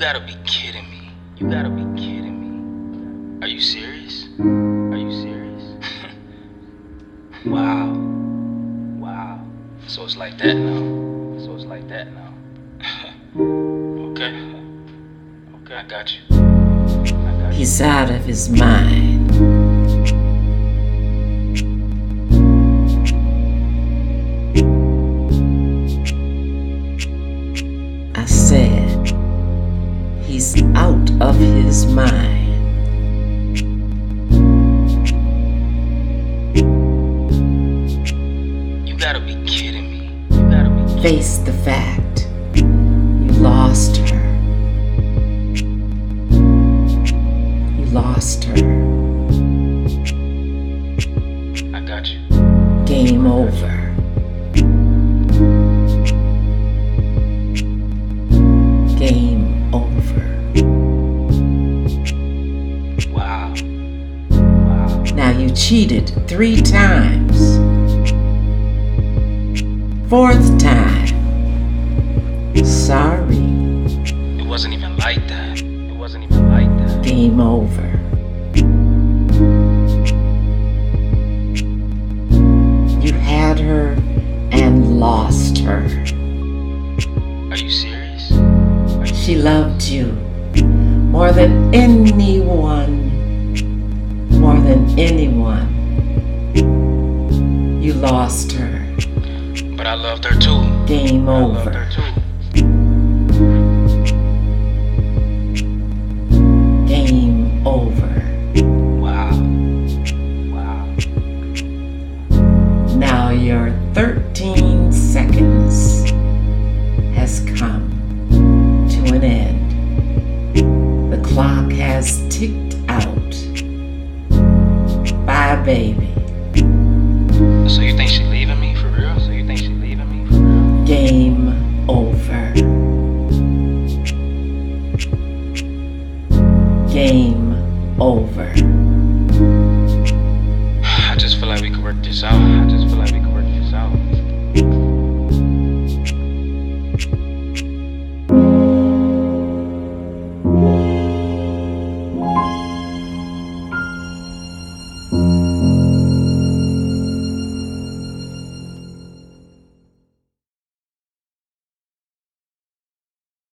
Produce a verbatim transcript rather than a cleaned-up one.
gotta be kidding me. You gotta be kidding me. Are you serious? Are you serious? Wow. Wow. So it's like that now. So it's like that now. Okay. Okay, I got you. I got you. He's out of his mind. I said, he's out of his mind. You gotta be kidding me. You gotta be kidding me. Face the fact, you lost her. You lost her. I got you. Game over. Game over. Wow. Wow. Now you cheated three times. Fourth time. Sorry. It wasn't even like that. It wasn't even like that. Game over. You had her and lost her. Are you serious? She loved you more than anyone. More than anyone. You lost her. But I loved her too. Game I loved over. her too. Game over. Wow. Wow. Now your thirteen seconds has come to an end. The clock has ticked out. Bye, baby. So you think she leaving me for real? So you think she leaving me for real? Game over. Game over. I just feel like we could work this out.